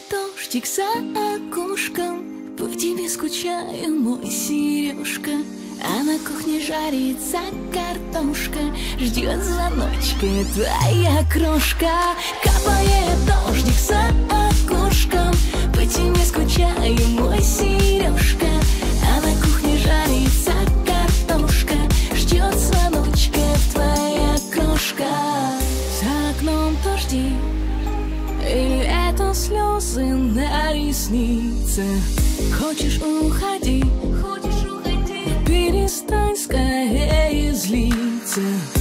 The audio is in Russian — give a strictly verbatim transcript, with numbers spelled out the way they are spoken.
дождик за окошком, по тебе скучаю, мой Сережка. А на кухне жарится картошка, ждет звоночка твоя крошка. Капает дождик за окошком, по тебе скучаю, мой Сережка. А на кухне жарится картошка, ждет звоночка твоя крошка. За окном дожди, или это слезы на ресницах? Хочешь уходи, хочешь уходи, перестань скорее злиться.